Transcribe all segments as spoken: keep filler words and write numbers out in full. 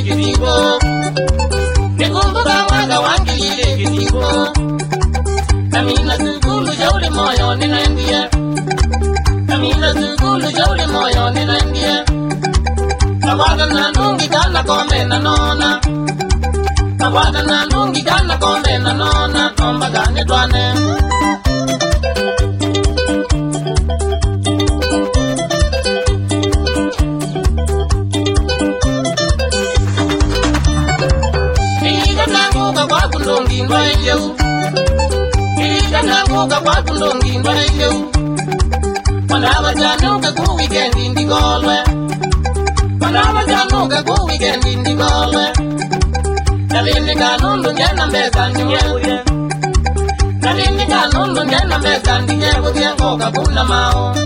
kitibo. Nikumbuka mwaka wangu ile kitibo. Kamina sukulu jauli moyo ninaingia. Kamina sukulu jauli moyo ninaingia. Kabada na nungi kana kombe na nona. Kabada na nungi kana kombe na nona. Tomba gane twane. Ika nanguka kwa kundongi ndwa ileu. Ika nanguka kwa kundongi ndwa ileu. Wanaba januka ku weekend indi golwe. Wanaba januka ku weekend indi golwe. Nalini kanundu njena mbeza nyuye. Nalini kanundu njena mbeza ndiye kutie ngoka kuna mao.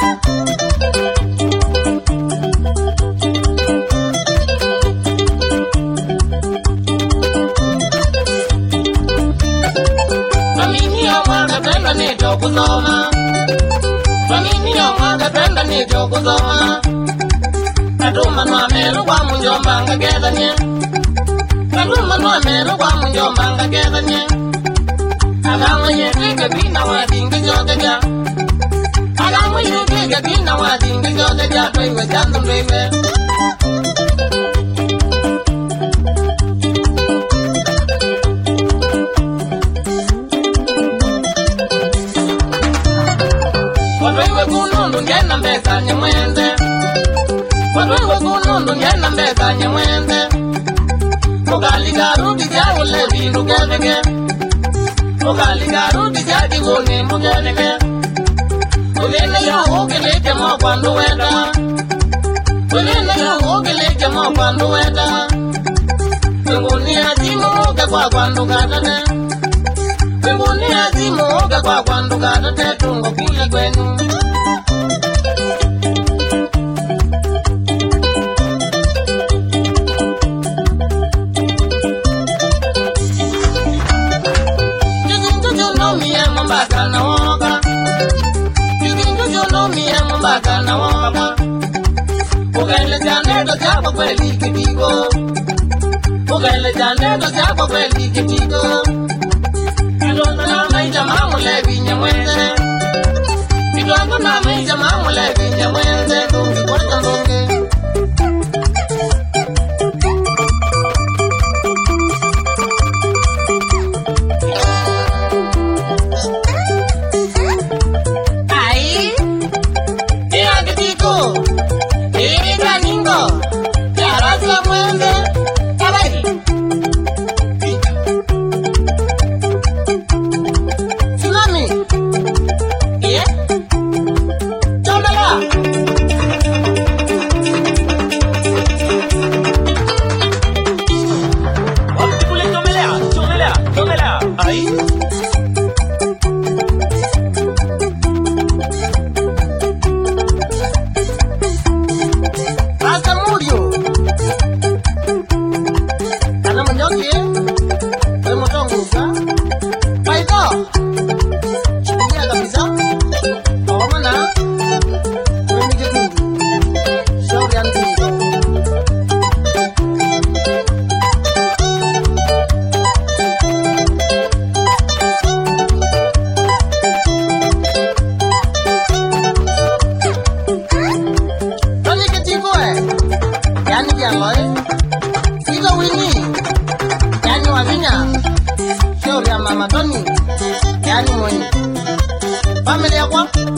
Mamini ya mwaka penda nito kusoma. Mamini ya mwaka penda nito kusoma. Katuma nwa meru kwa munjomba ngageza nye. Katuma nwa meru kwa munjomba ngageza nye. Agamu yekike bina wadingi joteja. Agamu yekike bina wadingi joteja. Tuiwe chandu mriwe. Watuiwe kunundu njena mbeza nye mwenze. Watuiwe kunundu njena mbeza nye mwenze. Mugali garuti jaule vindu gevege. Mugali garuti jadi guni mbugenege. Ulene yo ugeleke mo kwandu weda. Ulene yo ugeleke mo kwandu weda. Nguni azimu uge kwa kwandu gadane. Nguni azimu uge kwa kwandu gadane. Tungo kule kwenu. Mbaka na woga. Yugingu jono miye mbaka na woga. Ugele jane do jabo kweli kitigo. Ugele jane do jabo kweli kitigo. Kidongo na maisha mamule vinya mwenze. Kidongo na maisha mamule vinya mwenze. Dungi kwa ndonge. Mama Tony, yani mwenye familia kwa